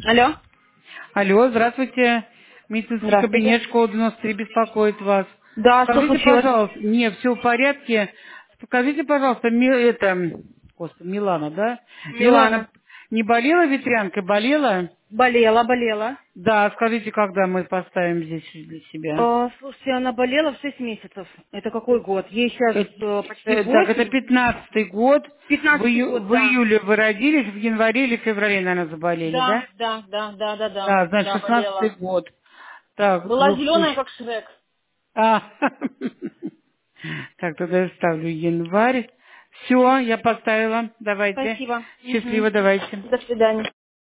Алло. Алло, здравствуйте. Медицинский Здравствуйте. кабинет школы 93 беспокоит вас. Да, что Скажите, случилось? пожалуйста, не, все в порядке. Скажите, пожалуйста, господи, Милана, да? Милана, Милана. не болела ветрянкой, болела? Болела. Да, скажите, когда мы поставим здесь для себя? Слушайте, она болела в 6 месяцев. Это какой год? Ей сейчас Это, почти так, это 8. 15-й год. В, 15-й год, в да. июле вы родились, в январе или феврале, наверное, заболели, да? Да. Да, значит, Да, 16-й болела. год. Так, Была зеленая, 2000. как Шрек. А, так, тогда я ставлю январь. Все, я поставила. Давайте. Спасибо. Счастливо, давайте. До свидания.